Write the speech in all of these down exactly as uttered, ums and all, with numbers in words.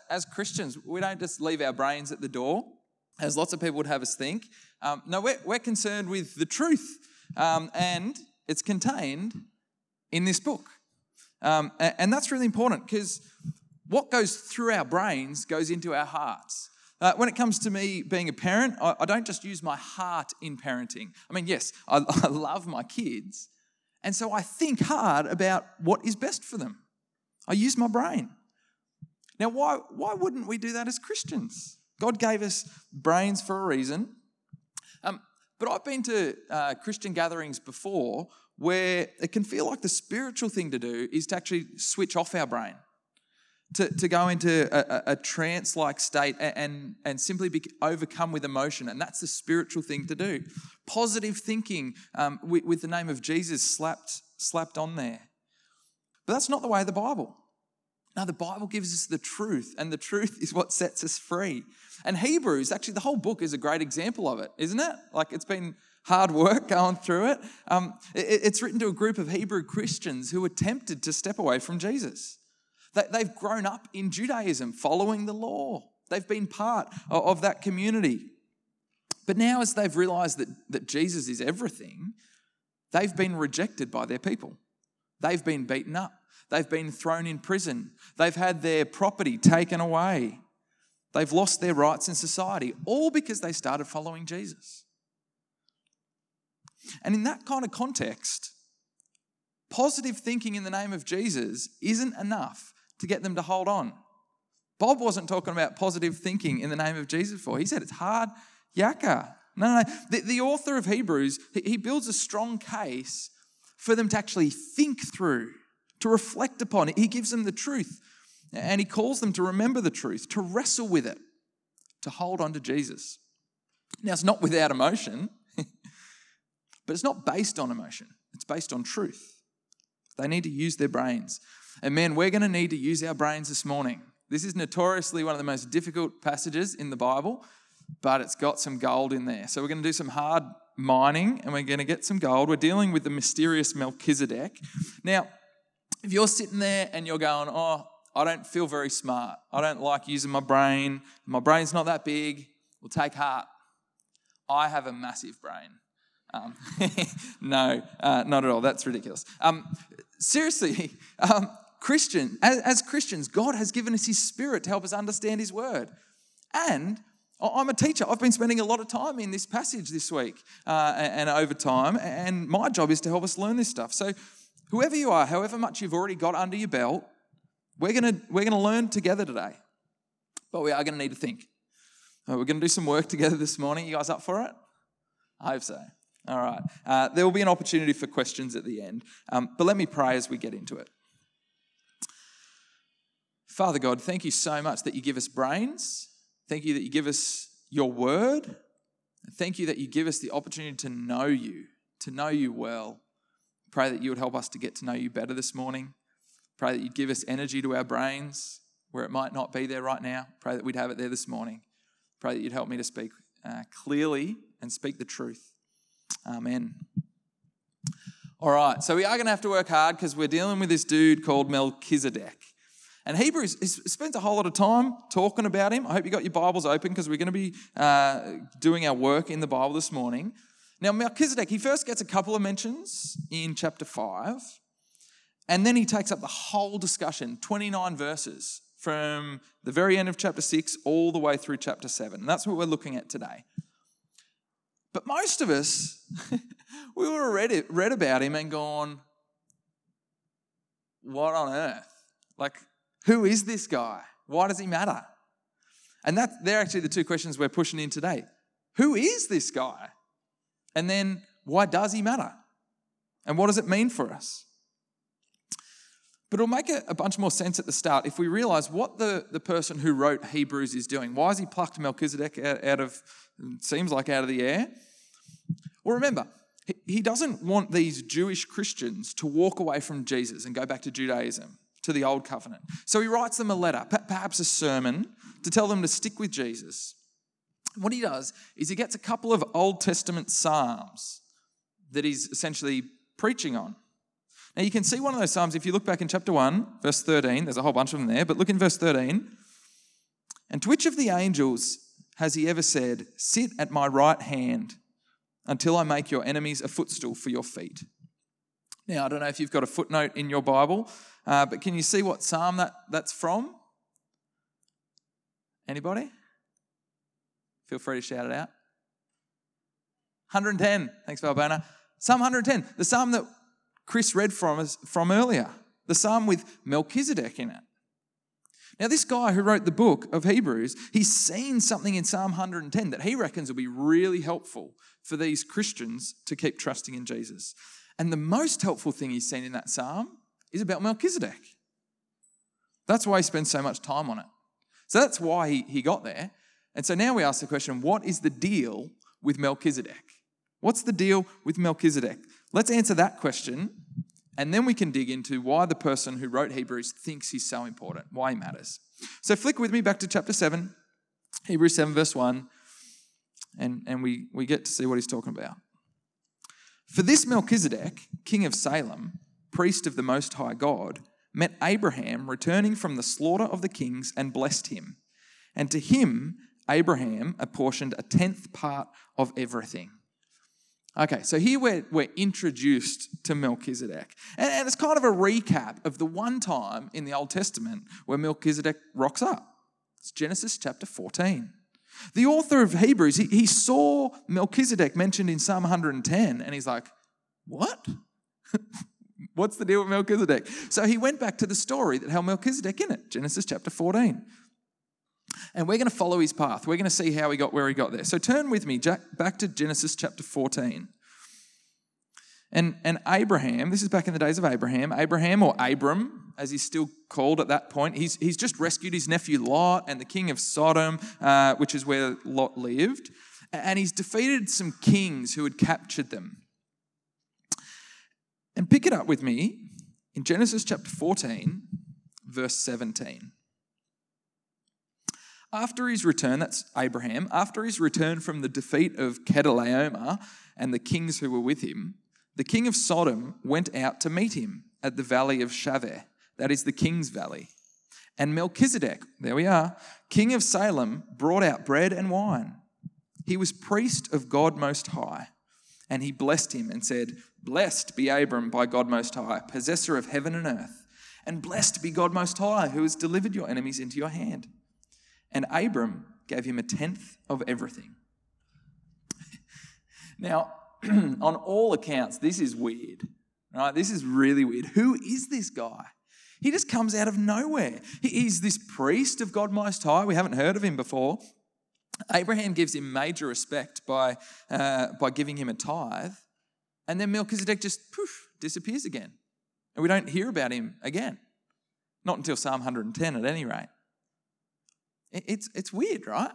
as Christians, we don't just leave our brains at the door, as lots of people would have us think. Um, no, we're, we're concerned with the truth, um, and it's contained in this book. Um, and, and that's really important, because what goes through our brains goes into our hearts. Uh, when it comes to me being a parent, I, I don't just use my heart in parenting. I mean, yes, I, I love my kids, and so I think hard about what is best for them. I use my brain. Now, why, why wouldn't we do that as Christians? God gave us brains for a reason. Um, but I've been to uh, Christian gatherings before where it can feel like the spiritual thing to do is to actually switch off our brain, to, to go into a, a trance-like state and, and, and simply be overcome with emotion. And that's the spiritual thing to do. Positive thinking um, with, with the name of Jesus slapped, slapped on there. But that's not the way of the Bible. No, the Bible gives us the truth, and the truth is what sets us free. And Hebrews, actually the whole book is a great example of it, isn't it? Like, it's been hard work going through it. Um, it it's written to a group of Hebrew Christians who were tempted to step away from Jesus. They, they've grown up in Judaism, following the law. They've been part of, of that community. But now, as they've realised that, that Jesus is everything, they've been rejected by their people. They've been beaten up. They've been thrown in prison. They've had their property taken away. They've lost their rights in society, all because they started following Jesus. And in that kind of context, positive thinking in the name of Jesus isn't enough to get them to hold on. Bob wasn't talking about positive thinking in the name of Jesus before. He said it's hard yakka. No, no, no. The, the author of Hebrews, he builds a strong case for them to actually think through, to reflect upon it. He gives them the truth, and he calls them to remember the truth, to wrestle with it, to hold on to Jesus. Now, it's not without emotion, but it's not based on emotion. It's based on truth. They need to use their brains. And man, we're going to need to use our brains this morning. This is notoriously one of the most difficult passages in the Bible, but it's got some gold in there. So we're going to do some hard mining, and we're going to get some gold. We're dealing with the mysterious Melchizedek. Now, if you're sitting there and you're going, oh, I don't feel very smart. I don't like using my brain. My brain's not that big. Well, take heart. I have a massive brain. Um, no, uh, not at all. That's ridiculous. Um, seriously, um, Christian, as, as Christians, God has given us his Spirit to help us understand his word. And I'm a teacher. I've been spending a lot of time in this passage this week uh, and, and over time, and my job is to help us learn this stuff. So whoever you are, however much you've already got under your belt, we're going to we're gonna learn together today. But we are going to need to think. Uh, we're going to do some work together this morning. You guys up for it? I hope so. All right. Uh, there will be an opportunity for questions at the end. Um, but let me pray as we get into it. Father God, thank you so much that you give us brains. Thank you that you give us your word. Thank you that you give us the opportunity to know you, to know you well. Pray that you would help us to get to know you better this morning. Pray that you'd give us energy to our brains where it might not be there right now. Pray that we'd have it there this morning. Pray that you'd help me to speak uh, clearly and speak the truth. Amen. All right, so we are going to have to work hard because we're dealing with this dude called Melchizedek. And Hebrews spends a whole lot of time talking about him. I hope you got your Bibles open because we're going to be uh, doing our work in the Bible this morning. Now, Melchizedek, he first gets a couple of mentions in chapter five, and then he takes up the whole discussion, twenty-nine verses, from the very end of chapter six all the way through chapter seven. And that's what we're looking at today. But most of us, we would have read, it, read about him and gone, what on earth? Like, who is this guy? Why does he matter? And that, they're actually the two questions we're pushing in today. Who is this guy? And then, why does he matter? And what does it mean for us? But it'll make a, a bunch more sense at the start if we realise what the, the person who wrote Hebrews is doing. Why has he plucked Melchizedek out, out of, seems like out of the air? Well, remember, he, he doesn't want these Jewish Christians to walk away from Jesus and go back to Judaism, to the old covenant. So he writes them a letter, perhaps a sermon, to tell them to stick with Jesus. What he does is he gets a couple of Old Testament psalms that he's essentially preaching on. Now you can see one of those psalms if you look back in chapter one, verse thirteen. There's a whole bunch of them there, but look in verse thirteen. And to which of the angels has he ever said, sit at my right hand until I make your enemies a footstool for your feet? Now, I don't know if you've got a footnote in your Bible, uh, but can you see what psalm that, that's from? Anybody? Feel free to shout it out. one hundred ten. Thanks, Valbona. Psalm one hundred ten, the psalm that Chris read from us from earlier, the psalm with Melchizedek in it. Now, this guy who wrote the book of Hebrews, he's seen something in Psalm one hundred ten that he reckons will be really helpful for these Christians to keep trusting in Jesus. And the most helpful thing he's seen in that psalm is about Melchizedek. That's why he spends so much time on it. So that's why he, he got there. And so now we ask the question, what is the deal with Melchizedek? What's the deal with Melchizedek? Let's answer that question, and then we can dig into why the person who wrote Hebrews thinks he's so important, why he matters. So flick with me back to chapter seven, Hebrews seven verse one, and, and we, we get to see what he's talking about. For this Melchizedek, king of Salem, priest of the Most High God, met Abraham returning from the slaughter of the kings and blessed him. And to him, Abraham apportioned a tenth part of everything. Okay, so here we're, we're introduced to Melchizedek. And, and it's kind of a recap of the one time in the Old Testament where Melchizedek rocks up. It's Genesis chapter fourteen. The author of Hebrews, he, he saw Melchizedek mentioned in Psalm one hundred ten, and he's like, what? What's the deal with Melchizedek? So he went back to the story that had Melchizedek in it, Genesis chapter fourteen. And we're going to follow his path. We're going to see how he got where he got there. So turn with me back to Genesis chapter fourteen. And, and Abraham, this is back in the days of Abraham, Abraham or Abram, as he's still called at that point, he's, he's just rescued his nephew Lot and the king of Sodom, uh, which is where Lot lived. And he's defeated some kings who had captured them. And pick it up with me in Genesis chapter fourteen, verse seventeen. After his return, that's Abraham, after his return from the defeat of Chedorlaomer and the kings who were with him, the king of Sodom went out to meet him at the valley of Shaveh, that is the king's valley. And Melchizedek, there we are, king of Salem, brought out bread and wine. He was priest of God Most High, and he blessed him and said, blessed be Abram by God Most High, possessor of heaven and earth, and blessed be God Most High, who has delivered your enemies into your hand. And Abram gave him a tenth of everything. Now, on all accounts, this is weird. Right? This is really weird. Who is this guy? He just comes out of nowhere. He's this priest of God Most High. We haven't heard of him before. Abraham gives him major respect by, uh, by giving him a tithe. And then Melchizedek just poof, disappears again. And we don't hear about him again. Not until Psalm one hundred ten at any rate. It's, it's weird, right?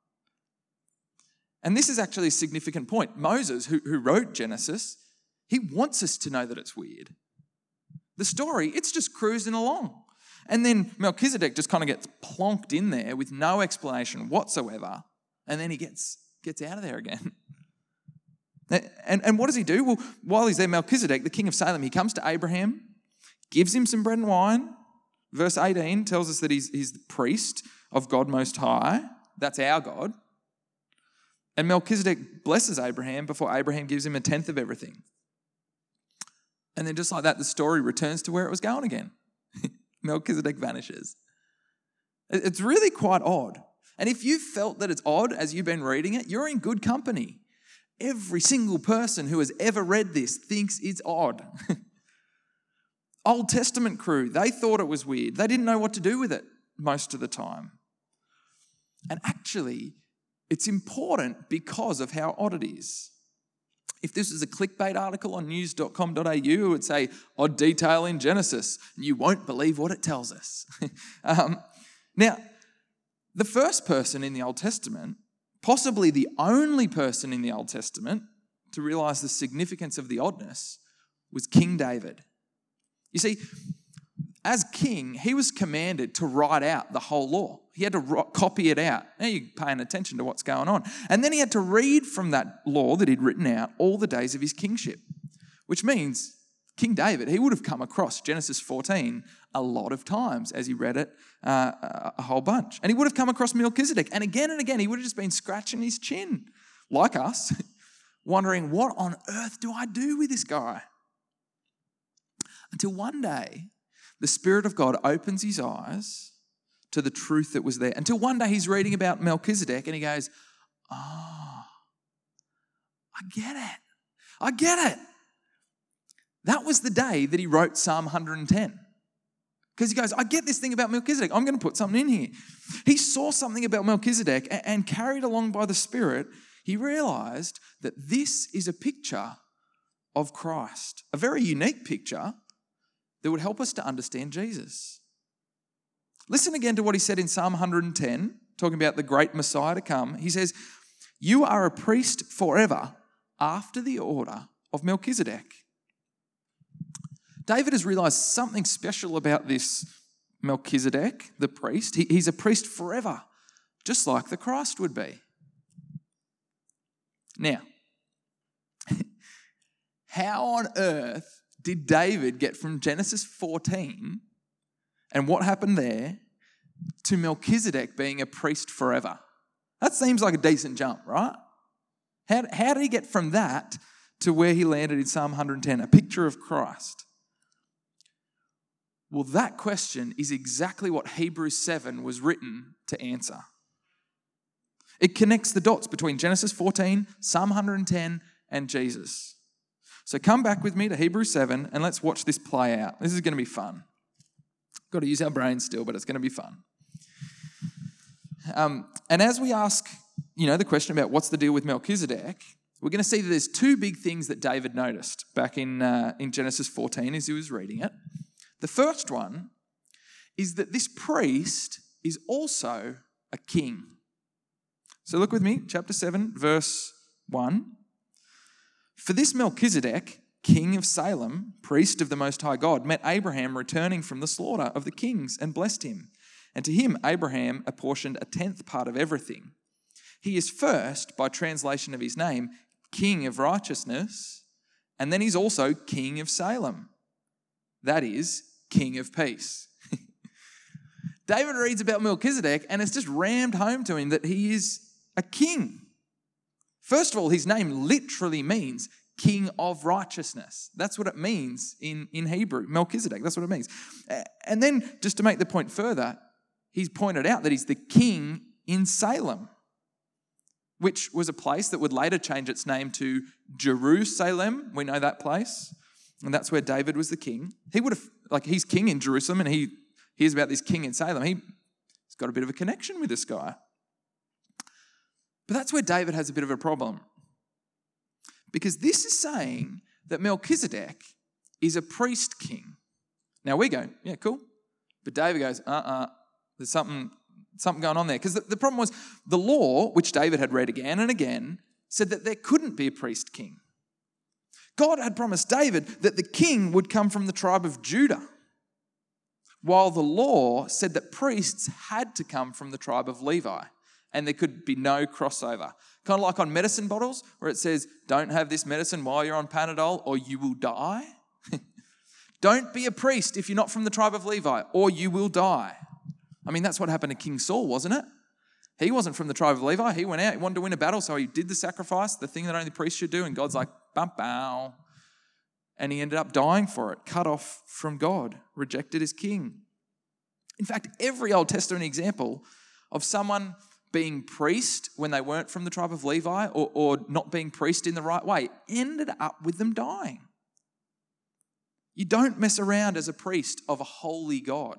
And this is actually a significant point. Moses, who, who wrote Genesis, he wants us to know that it's weird. The story, it's just cruising along. And then Melchizedek just kind of gets plonked in there with no explanation whatsoever. And then he gets, gets out of there again. And, and what does he do? Well, while he's there, Melchizedek, the king of Salem, he comes to Abraham, gives him some bread and wine. Verse eighteen tells us that he's, he's the priest of God Most High. That's our God. And Melchizedek blesses Abraham before Abraham gives him a tenth of everything. And then just like that, the story returns to where it was going again. Melchizedek vanishes. It's really quite odd. And if you felt that it's odd as you've been reading it, you're in good company. Every single person who has ever read this thinks it's odd. Old Testament crew, they thought it was weird. They didn't know what to do with it most of the time. And actually, it's important because of how odd it is. If this was a clickbait article on news dot com dot a u, it would say, odd detail in Genesis, and you won't believe what it tells us. um, now, the first person in the Old Testament, possibly the only person in the Old Testament to realize the significance of the oddness, was King David. You see, as king, he was commanded to write out the whole law. He had to ro- copy it out. Now you're paying attention to what's going on. And then he had to read from that law that he'd written out all the days of his kingship, which means King David, he would have come across Genesis fourteen a lot of times as he read it uh, a whole bunch. And he would have come across Melchizedek. And again and again, he would have just been scratching his chin, like us, wondering, what on earth do I do with this guy? Until one day, the Spirit of God opens his eyes to the truth that was there. Until one day he's reading about Melchizedek and he goes, oh, I get it. I get it. That was the day that he wrote Psalm one hundred ten. Because he goes, I get this thing about Melchizedek. I'm going to put something in here. He saw something about Melchizedek and carried along by the Spirit, he realized that this is a picture of Christ, a very unique picture that would help us to understand Jesus. Listen again to what he said in Psalm one hundred ten, talking about the great Messiah to come. He says, you are a priest forever after the order of Melchizedek. David has realized something special about this Melchizedek, the priest. He, he's a priest forever, just like the Christ would be. Now, how on earth did David get from Genesis fourteen and what happened there to Melchizedek being a priest forever? That seems like a decent jump, right? How, how did he get from that to where he landed in Psalm one hundred ten, a picture of Christ? Well, that question is exactly what Hebrews seven was written to answer. It connects the dots between Genesis fourteen, Psalm one hundred ten, and Jesus. So come back with me to Hebrews seven and let's watch this play out. This is going to be fun. Got to use our brains still, but it's going to be fun. Um, and as we ask, you know, the question about what's the deal with Melchizedek, we're going to see that there's two big things that David noticed back in, uh, in Genesis fourteen as he was reading it. The first one is that this priest is also a king. So look with me, chapter seven, verse one. For this Melchizedek, king of Salem, priest of the Most High God, met Abraham returning from the slaughter of the kings and blessed him. And to him, Abraham apportioned a tenth part of everything. He is first, by translation of his name, king of righteousness, and then he's also king of Salem. That is, king of peace. David reads about Melchizedek and it's just rammed home to him that he is a king. First of all, his name literally means king of righteousness. That's what it means in, in Hebrew, Melchizedek. That's what it means. And then, just to make the point further, he's pointed out that he's the king in Salem, which was a place that would later change its name to Jerusalem. We know that place. And that's where David was the king. He would have, like, he's king in Jerusalem and he hears about this king in Salem. He, he's got a bit of a connection with this guy. But that's where David has a bit of a problem. Because this is saying that Melchizedek is a priest king. Now we go, yeah, cool. But David goes, uh-uh, there's something, something going on there. Because the, the problem was the law, which David had read again and again, said that there couldn't be a priest king. God had promised David that the king would come from the tribe of Judah, while the law said that priests had to come from the tribe of Levi and there could be no crossover. Kind of like on medicine bottles where it says, don't have this medicine while you're on Panadol or you will die. Don't be a priest if you're not from the tribe of Levi or you will die. I mean, that's what happened to King Saul, wasn't it? He wasn't from the tribe of Levi. He went out, he wanted to win a battle, so he did the sacrifice, the thing that only priests should do, and God's like, bum, bow. And he ended up dying for it, cut off from God, rejected as king. In fact, every Old Testament example of someone being priest when they weren't from the tribe of Levi or, or not being priest in the right way ended up with them dying. You don't mess around as a priest of a holy God.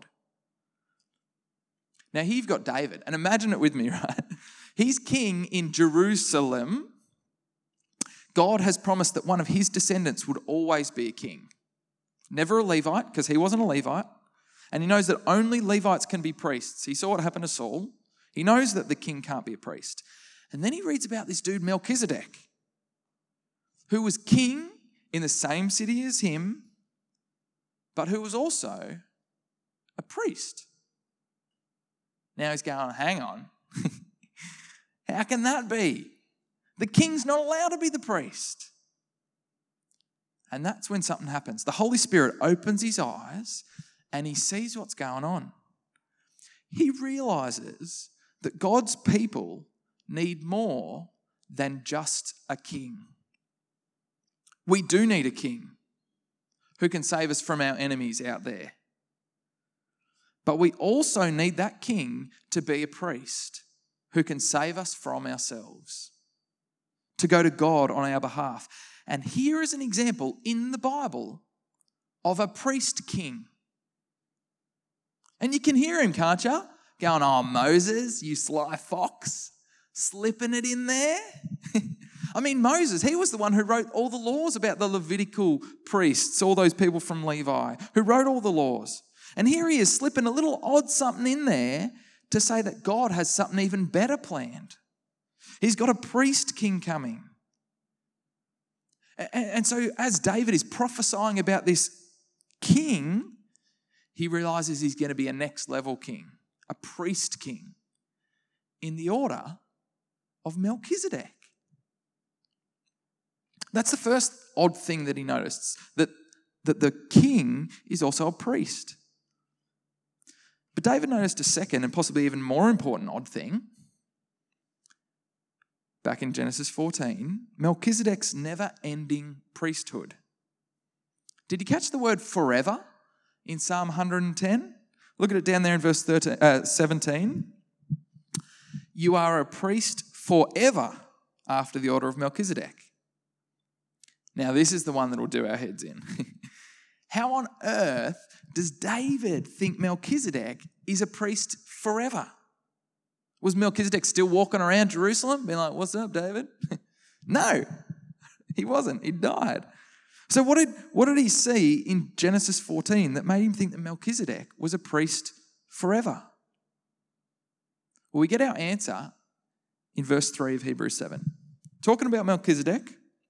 Now, here you've got David, and imagine it with me, right? He's king in Jerusalem. God has promised that one of his descendants would always be a king. Never a Levite, because he wasn't a Levite. And he knows that only Levites can be priests. He saw what happened to Saul. He knows that the king can't be a priest. And then he reads about this dude, Melchizedek, who was king in the same city as him, but who was also a priest. Now he's going, hang on. How can that be? The king's not allowed to be the priest. And that's when something happens. The Holy Spirit opens his eyes and he sees what's going on. He realizes that God's people need more than just a king. We do need a king who can save us from our enemies out there. But we also need that king to be a priest who can save us from ourselves, to go to God on our behalf. And here is an example in the Bible of a priest king. And you can hear him, can't you? Going, oh, Moses, you sly fox, slipping it in there. I mean, Moses, he was the one who wrote all the laws about the Levitical priests, all those people from Levi, who wrote all the laws. And here he is slipping a little odd something in there to say that God has something even better planned. He's got a priest king coming. And so as David is prophesying about this king, he realizes he's going to be a next level king, a priest king, in the order of Melchizedek. That's the first odd thing that he noticed, that, that the king is also a priest. But David noticed a second and possibly even more important odd thing. Back in Genesis fourteen, Melchizedek's never-ending priesthood. Did you catch the word forever in Psalm one hundred ten? Look at it down there in verse thirteen, uh, seventeen. You are a priest forever after the order of Melchizedek. Now, this is the one that will do our heads in. How on earth does David think Melchizedek is a priest forever? Was Melchizedek still walking around Jerusalem being like, what's up, David? No, he wasn't. He died. So what did, what did he see in Genesis fourteen that made him think that Melchizedek was a priest forever? Well, we get our answer in verse three of Hebrews seven. Talking about Melchizedek,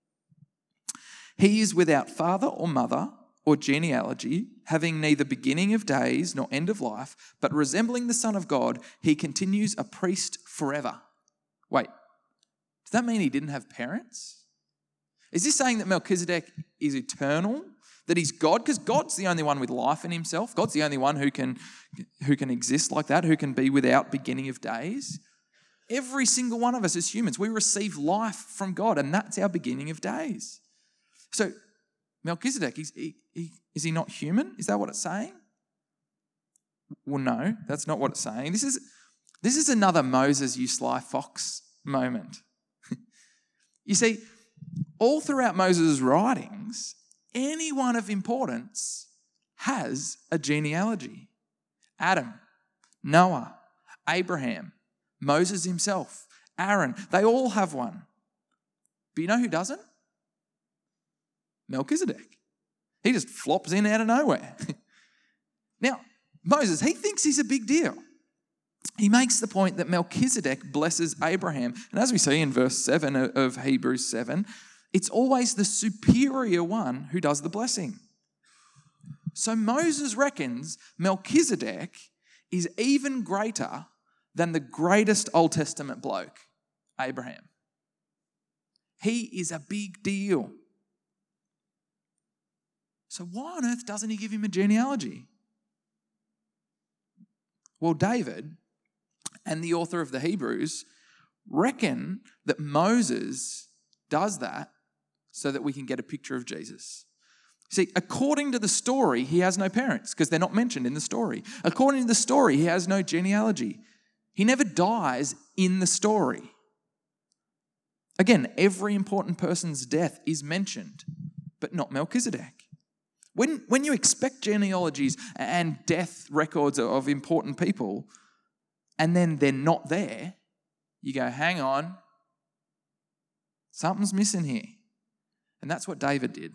he is without father or mother or genealogy, having neither beginning of days nor end of life, but resembling the Son of God, he continues a priest forever. Wait, does that mean he didn't have parents? Is this saying that Melchizedek is eternal, that he's God? Because God's the only one with life in himself. God's the only one who can, who can exist like that, who can be without beginning of days. Every single one of us as humans, we receive life from God, and that's our beginning of days. So Melchizedek, is he, he, is he not human? Is that what it's saying? Well, no, that's not what it's saying. This is, this is another Moses, you sly fox moment. You see, all throughout Moses' writings, anyone of importance has a genealogy. Adam, Noah, Abraham, Moses himself, Aaron, they all have one. But you know who doesn't? Melchizedek. He just flops in out of nowhere. Now, Moses, he thinks he's a big deal. He makes the point that Melchizedek blesses Abraham. And as we see in verse seven of Hebrews seven, it's always the superior one who does the blessing. So Moses reckons Melchizedek is even greater than the greatest Old Testament bloke, Abraham. He is a big deal. So why on earth doesn't he give him a genealogy? Well, David and the author of the Hebrews reckon that Moses does that so that we can get a picture of Jesus. See, according to the story, he has no parents because they're not mentioned in the story. According to the story, he has no genealogy. He never dies in the story. Again, every important person's death is mentioned, but not Melchizedek. When, when you expect genealogies and death records of important people, and then they're not there, you go, hang on, something's missing here. And that's what David did.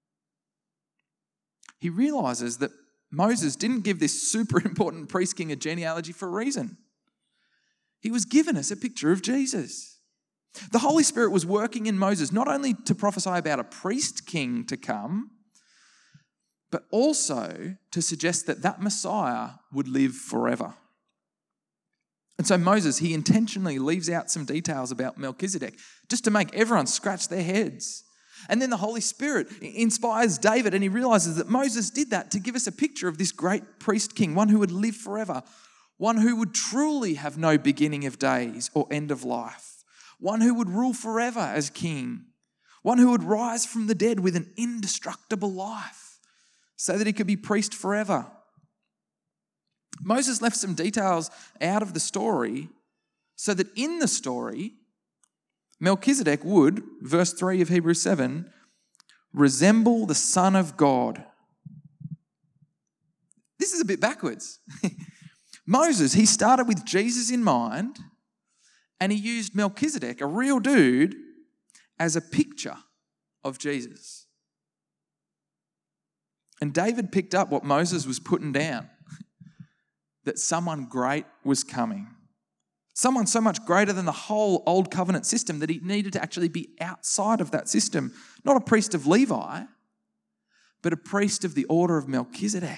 He realizes that Moses didn't give this super important priest king a genealogy for a reason. He was giving us a picture of Jesus. The Holy Spirit was working in Moses not only to prophesy about a priest king to come, but also to suggest that that Messiah would live forever. And so Moses, he intentionally leaves out some details about Melchizedek just to make everyone scratch their heads. And then the Holy Spirit inspires David, and he realizes that Moses did that to give us a picture of this great priest king, one who would live forever, one who would truly have no beginning of days or end of life, one who would rule forever as king, one who would rise from the dead with an indestructible life so that he could be priest forever. Moses left some details out of the story so that in the story, Melchizedek would, verse three of Hebrews seven, resemble the Son of God. This is a bit backwards. Moses, he started with Jesus in mind, and he used Melchizedek, a real dude, as a picture of Jesus. And David picked up what Moses was putting down, that someone great was coming. Someone so much greater than the whole old covenant system that he needed to actually be outside of that system. Not a priest of Levi, but a priest of the order of Melchizedek.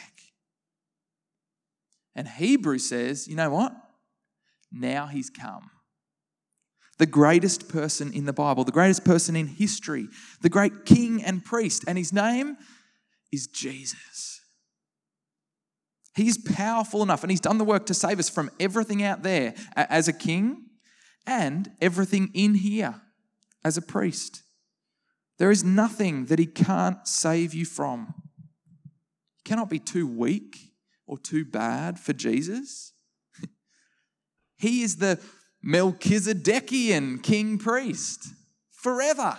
And Hebrews says, you know what? Now he's come. The greatest person in the Bible, the greatest person in history, the great king and priest, and his name is Jesus. He's powerful enough, and he's done the work to save us from everything out there as a king and everything in here as a priest. There is nothing that he can't save you from. You cannot be too weak or too bad for Jesus. He is the Melchizedekian king priest forever.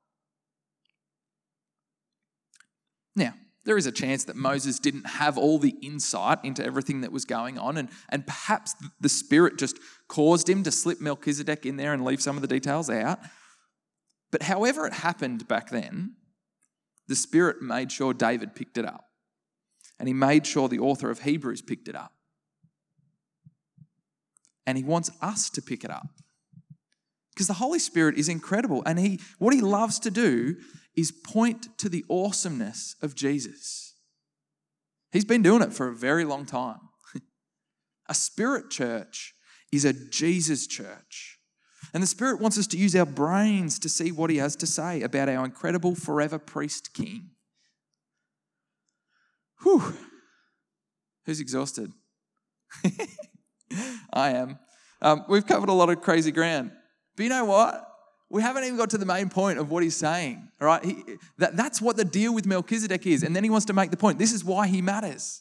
Now, there is a chance that Moses didn't have all the insight into everything that was going on, and, and perhaps the Spirit just caused him to slip Melchizedek in there and leave some of the details out. But however it happened back then, the Spirit made sure David picked it up. And he made sure the author of Hebrews picked it up. And he wants us to pick it up. Because the Holy Spirit is incredible. And he, what he loves to do is point to the awesomeness of Jesus. He's been doing it for a very long time. A Spirit church is a Jesus church. And the Spirit wants us to use our brains to see what he has to say about our incredible forever priest king. Whew. Who's exhausted? I am. Um, we've covered a lot of crazy ground. But you know what? We haven't even got to the main point of what he's saying. All right? He, that, that's what the deal with Melchizedek is. And then he wants to make the point. This is why he matters.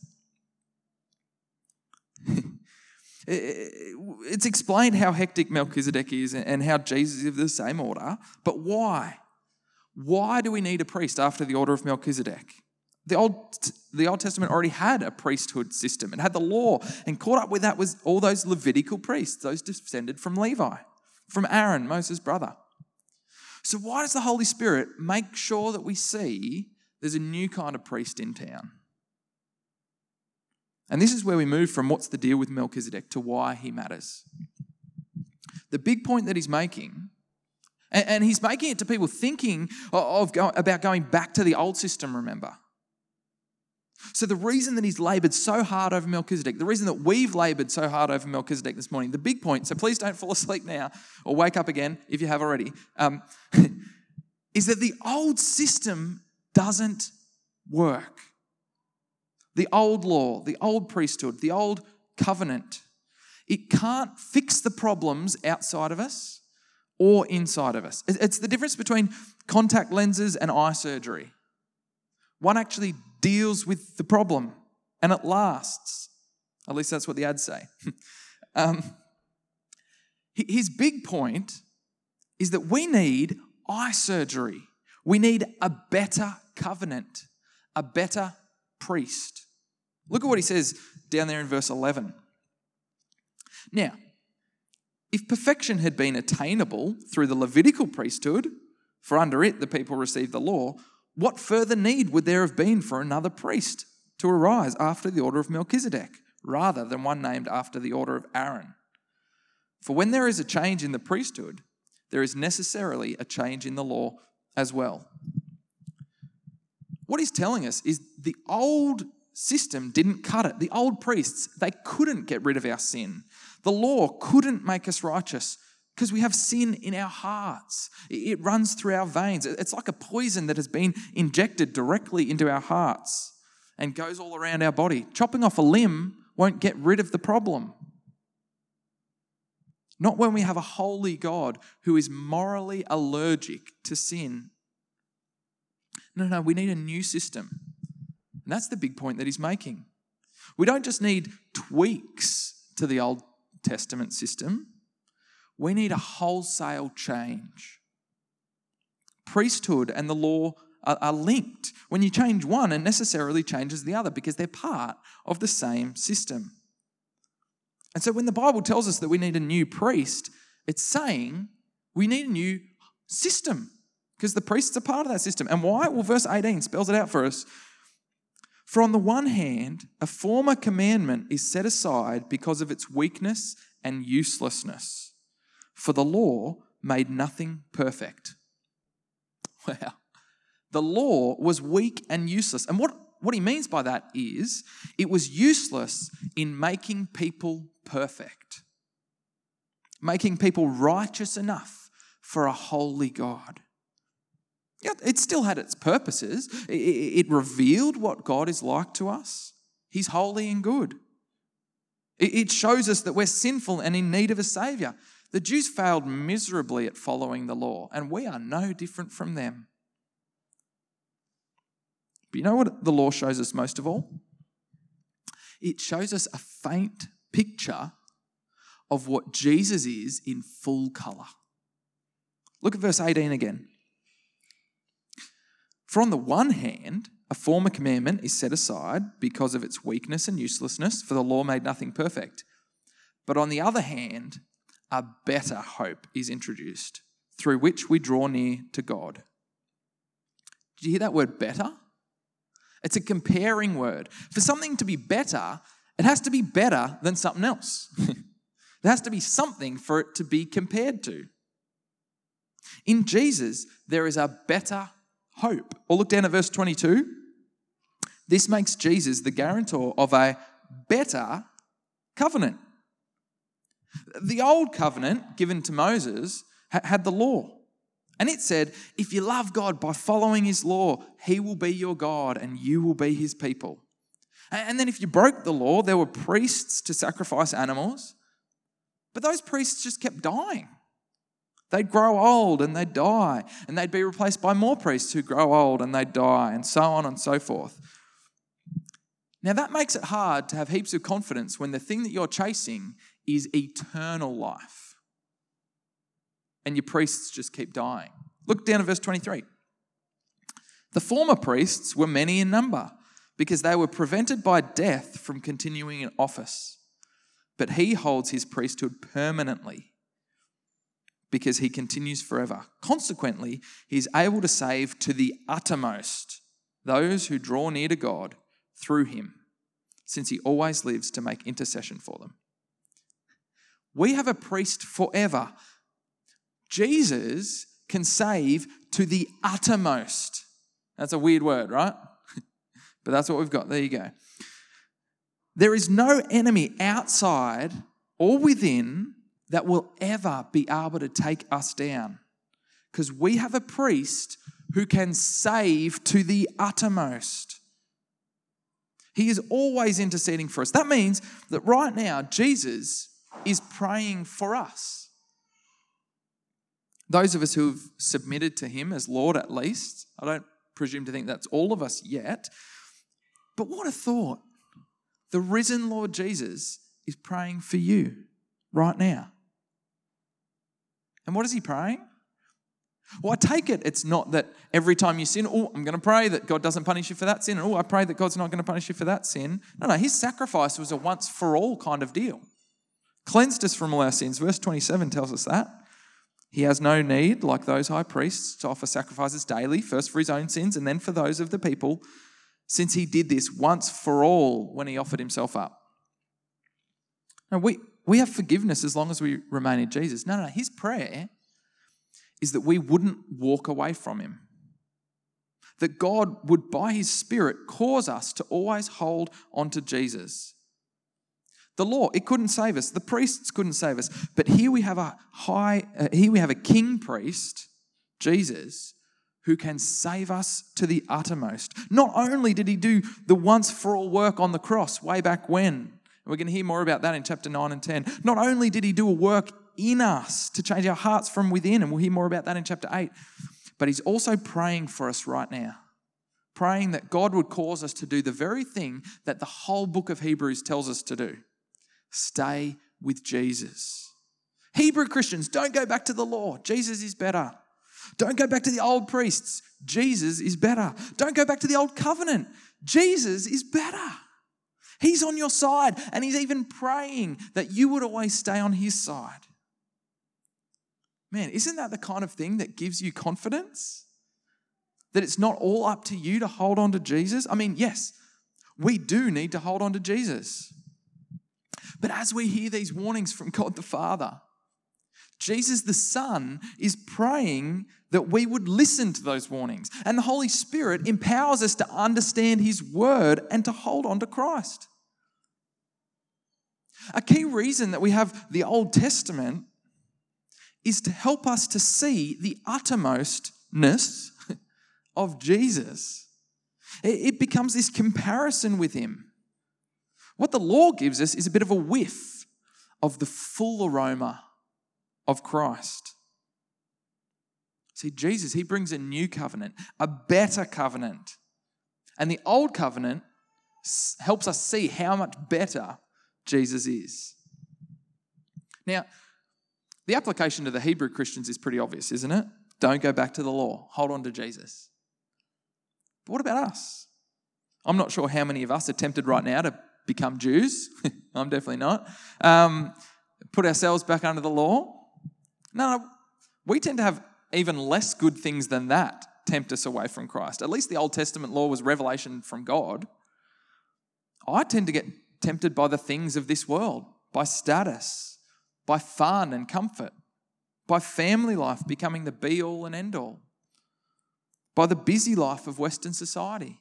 It's explained how hectic Melchizedek is and how Jesus is of the same order. But why? Why do we need a priest after the order of Melchizedek? The Old, the Old Testament already had a priesthood system. It had the law. And caught up with that was all those Levitical priests, those descended from Levi, from Aaron, Moses' brother. So why does the Holy Spirit make sure that we see there's a new kind of priest in town? And this is where we move from what's the deal with Melchizedek to why he matters. The big point that he's making, and, and he's making it to people thinking of, of about going back to the old system, remember? So the reason that he's laboured so hard over Melchizedek, the reason that we've laboured so hard over Melchizedek this morning, the big point, so please don't fall asleep now or wake up again if you have already, um, is that the old system doesn't work. The old law, the old priesthood, the old covenant, it can't fix the problems outside of us or inside of us. It's the difference between contact lenses and eye surgery. One actually deals with the problem and it lasts. At least that's what the ads say. um, his big point is that we need eye surgery. We need a better covenant, a better priest. Look at what he says down there in verse eleven. Now, if perfection had been attainable through the Levitical priesthood, for under it the people received the law, what further need would there have been for another priest to arise after the order of Melchizedek, rather than one named after the order of Aaron? For when there is a change in the priesthood, there is necessarily a change in the law as well. What he's telling us is the old system didn't cut it. The old priests, they couldn't get rid of our sin. The law couldn't make us righteous. Because we have sin in our hearts. It runs through our veins. It's like a poison that has been injected directly into our hearts and goes all around our body. Chopping off a limb won't get rid of the problem. Not when we have a holy God who is morally allergic to sin. No, no, we need a new system. And that's the big point that he's making. We don't just need tweaks to the Old Testament system. We need a wholesale change. Priesthood and the law are, are linked. When you change one, it necessarily changes the other because they're part of the same system. And so when the Bible tells us that we need a new priest, it's saying we need a new system because the priests are part of that system. And why? Well, verse eighteen spells it out for us. For on the one hand, a former commandment is set aside because of its weakness and uselessness. For the law made nothing perfect. Wow. The law was weak and useless. And what, what he means by that is it was useless in making people perfect, making people righteous enough for a holy God. Yeah, it still had its purposes. It, it revealed what God is like to us. He's holy and good. It, it shows us that we're sinful and in need of a saviour. The Jews failed miserably at following the law, and we are no different from them. But you know what the law shows us most of all? It shows us a faint picture of what Jesus is in full colour. Look at verse eighteen again. For on the one hand, a former commandment is set aside because of its weakness and uselessness, for the law made nothing perfect. But on the other hand, a better hope is introduced, through which we draw near to God. Did you hear that word better? It's a comparing word. For something to be better, it has to be better than something else. There has to be something for it to be compared to. In Jesus, there is a better hope. Or look down at verse twenty-two. This makes Jesus the guarantor of a better covenant. The old covenant given to Moses had the law. And it said, if you love God by following his law, he will be your God and you will be his people. And then if you broke the law, there were priests to sacrifice animals. But those priests just kept dying. They'd grow old and they'd die. And they'd be replaced by more priests who grow old and they'd die, and so on and so forth. Now that makes it hard to have heaps of confidence when the thing that you're chasing is eternal life. And your priests just keep dying. Look down at verse twenty-three. The former priests were many in number because they were prevented by death from continuing in office. But he holds his priesthood permanently because he continues forever. Consequently, he is able to save to the uttermost those who draw near to God through him, since he always lives to make intercession for them. We have a priest forever. Jesus can save to the uttermost. That's a weird word, right? But that's what we've got. There you go. There is no enemy outside or within that will ever be able to take us down, because we have a priest who can save to the uttermost. He is always interceding for us. That means that right now, Jesus is praying for us. Those of us who have submitted to him as Lord at least, I don't presume to think that's all of us yet, but what a thought. The risen Lord Jesus is praying for you right now. And what is he praying? Well, I take it it's not that every time you sin, oh, I'm going to pray that God doesn't punish you for that sin. Oh, I pray that God's not going to punish you for that sin. No, no, his sacrifice was a once for all kind of deal. Cleansed us from all our sins. Verse twenty-seven tells us that. He has no need, like those high priests, to offer sacrifices daily, first for his own sins and then for those of the people, since he did this once for all when he offered himself up. Now, we, we have forgiveness as long as we remain in Jesus. No, no, his prayer is that we wouldn't walk away from him. That God would, by his Spirit, cause us to always hold on to Jesus. The law, it couldn't save us. The priests couldn't save us. But here we have a high, uh, here we have a king priest, Jesus, who can save us to the uttermost. Not only did he do the once for all work on the cross way back when, and we're going to hear more about that in chapter nine and ten. Not only did he do a work in us to change our hearts from within, and we'll hear more about that in chapter eight, but he's also praying for us right now. Praying that God would cause us to do the very thing that the whole book of Hebrews tells us to do. Stay with Jesus. Hebrew Christians, don't go back to the law. Jesus is better. Don't go back to the old priests. Jesus is better. Don't go back to the old covenant. Jesus is better. He's on your side, and he's even praying that you would always stay on his side. Man, isn't that the kind of thing that gives you confidence? That it's not all up to you to hold on to Jesus? I mean, yes, we do need to hold on to Jesus. But as we hear these warnings from God the Father, Jesus the Son is praying that we would listen to those warnings. And the Holy Spirit empowers us to understand his word and to hold on to Christ. A key reason that we have the Old Testament is to help us to see the uttermostness of Jesus. It becomes this comparison with him. What the law gives us is a bit of a whiff of the full aroma of Christ. See, Jesus, he brings a new covenant, a better covenant. And the old covenant helps us see how much better Jesus is. Now, the application to the Hebrew Christians is pretty obvious, isn't it? Don't go back to the law. Hold on to Jesus. But what about us? I'm not sure how many of us are tempted right now to become Jews. I'm definitely not. Um, put ourselves back under the law. No, no, we tend to have even less good things than that tempt us away from Christ. At least the Old Testament law was revelation from God. I tend to get tempted by the things of this world, by status, by fun and comfort, by family life becoming the be-all and end-all, by the busy life of Western society.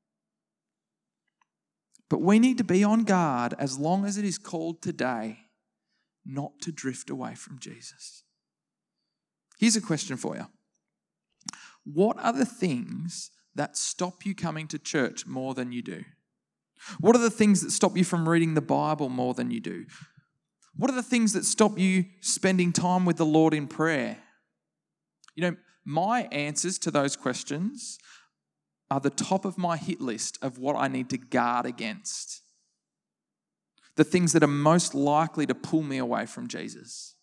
But we need to be on guard as long as it is called today not to drift away from Jesus. Here's a question for you. What are the things that stop you coming to church more than you do? What are the things that stop you from reading the Bible more than you do? What are the things that stop you spending time with the Lord in prayer? You know, my answers to those questions are the top of my hit list of what I need to guard against. The things that are most likely to pull me away from Jesus.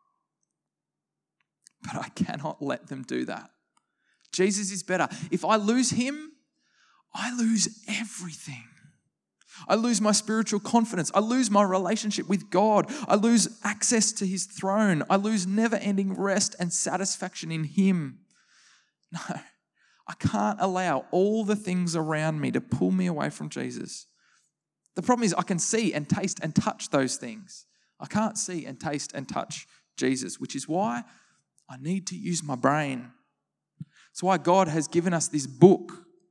But I cannot let them do that. Jesus is better. If I lose him, I lose everything. I lose my spiritual confidence. I lose my relationship with God. I lose access to his throne. I lose never-ending rest and satisfaction in him. No, I can't allow all the things around me to pull me away from Jesus. The problem is I can see and taste and touch those things. I can't see and taste and touch Jesus, which is why I need to use my brain. It's why God has given us this book.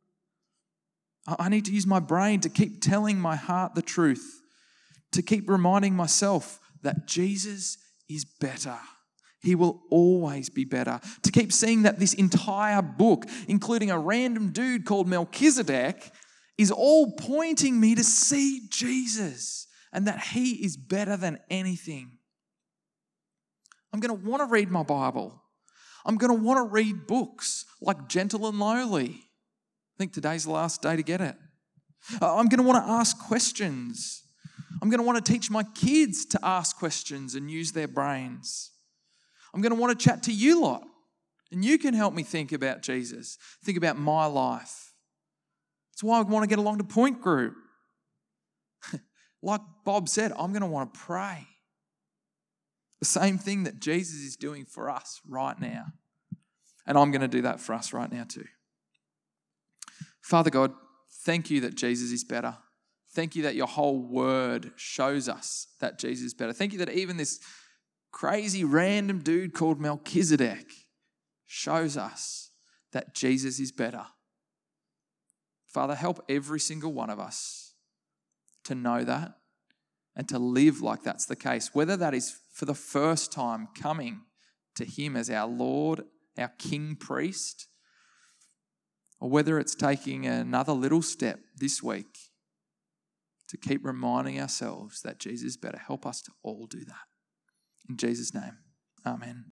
I need to use my brain to keep telling my heart the truth, to keep reminding myself that Jesus is better. He will always be better. To keep seeing that this entire book, including a random dude called Melchizedek, is all pointing me to see Jesus and that he is better than anything. I'm going to want to read my Bible. I'm going to want to read books like Gentle and Lowly. I think today's the last day to get it. I'm going to want to ask questions. I'm going to want to teach my kids to ask questions and use their brains. I'm going to want to chat to you lot, and you can help me think about Jesus, think about my life. That's why I want to get along to Point Group. Like Bob said, I'm going to want to pray. The same thing that Jesus is doing for us right now. And I'm going to do that for us right now too. Father God, thank you that Jesus is better. Thank you that your whole word shows us that Jesus is better. Thank you that even this crazy random dude called Melchizedek shows us that Jesus is better. Father, help every single one of us to know that and to live like that's the case, whether that is for the first time coming to him as our Lord, our King priest, or whether it's taking another little step this week to keep reminding ourselves that Jesus better help us to all do that. In Jesus' name, amen.